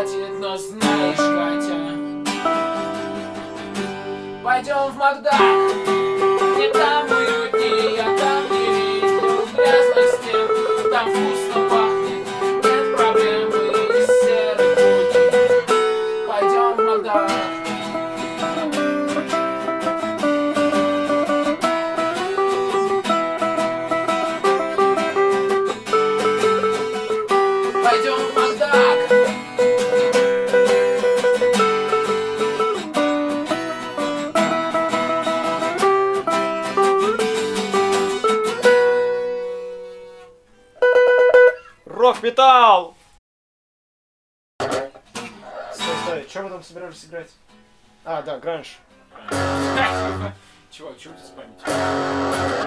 хватит, но знаешь, Катя, пойдем в Макдак. Не там уютнее, я там не видел грязности. Там вкусно пахнет, нет проблемы из серых будней. Пойдем в Макдак. Пойдем в Макдак. Рок-металл! Стой, что мы там собирались играть? А, да, гранж. Чувак, чего ты с памятью?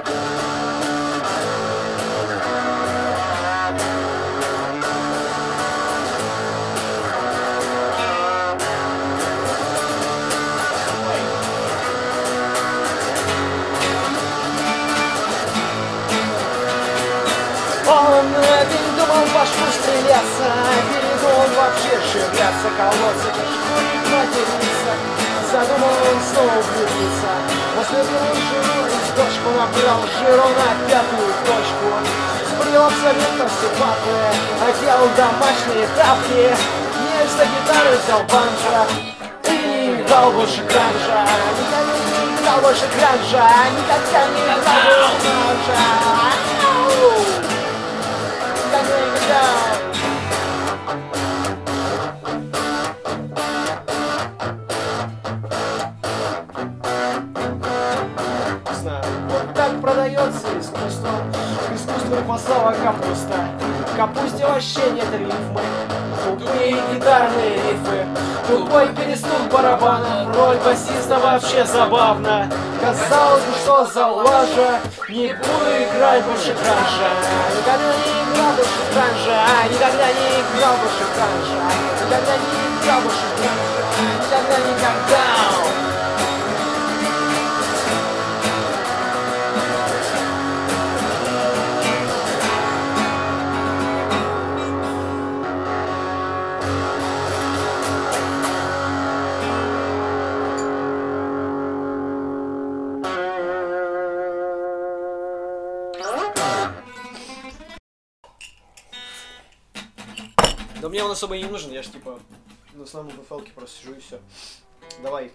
Он один думал в башку стреляться, передумал вообще ширяться, колоться, кишкурить, материться. Задумал он снова влюбиться. После первой жены из дочку набрал жиру на пятую точку. Сбрил абсолютно все папы, одел домашние тапки. Вместо гитары взял банджо и не играл больше гранжа. Никогда не играл больше гранжа, никогда не играл больше гранжа. Вот так продается искусство. Искусство маслова капуста. В капусте вообще нет рифмы. Тупые гитарные рифы. Тупой перестук барабана. Роль басиста вообще забавна. Казалось бы, что за лажа. Не буду играть больше гранжа. Никогда не играл больше гранжа. Никогда не играл больше гранжа. Никогда не играл больше гранжа. Никогда. Да мне он особо и не нужен, я ж типа на основном БФЛке просто сижу и все. Давай.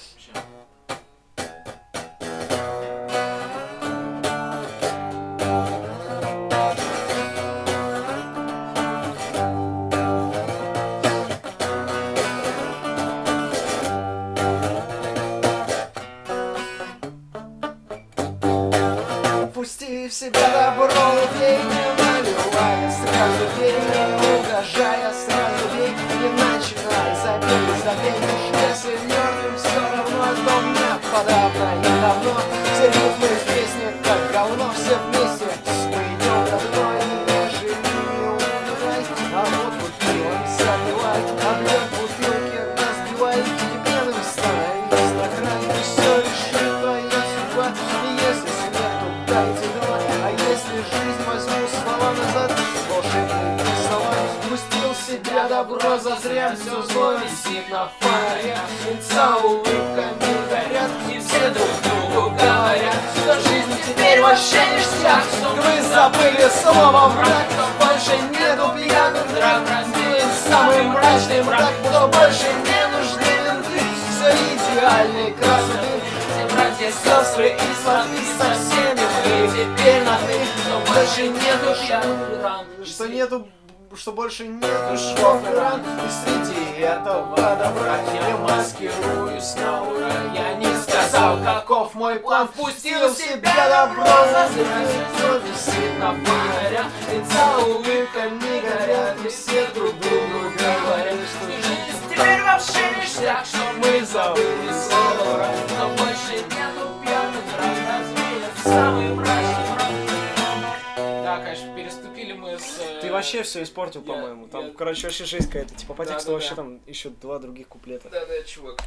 Пусти в себя добро, бей, не наливая, сразу бей, не угрожая, сразу бей, не начинай, забей, уж если мертвым все равно, то мне подавно и давно, все ритмы в песне, как говно, все вместе, мы идем родной, не живи, не умирай, а вот пивом забивай, облет бутылки разбивай, и пьяным становись на грани, все решит твоя судьба, и если смерть, то дайте два, а если жизнь, возьму слова назад, волшебные слова, пустил в себя добро, зазря все зло висит на фонаре, лица улыбками горят, и все друг другу говорят, что жизнь теперь вообще ништяк, что вы забыли слово враг, что больше нету пьяных драк, разделен самый мрачный мрак, что больше не нужны ленты, все идеальной красоты, все братья, сестры и сваты, со всеми мы теперь на ты, что больше нету пьяных ран, что больше нету швов и ран, и среди этого добра я маскирую снова. Я не сказал, каков мой план, впустил в себя добро, зазря все висит на фонарях, лица улыбками горят, и все друг другу говорят, что жизнь теперь вообще ништяк, что мы забыли слово ран, но больше нету пьяных ран, развеян самый мрачный мрак. Да, конечно, переступили мы с... Ты вообще все испортил, по-моему. Там, короче, вообще жесть какая-то. Типа по тексту Да. вообще там еще 2 других куплета. Да, чувак.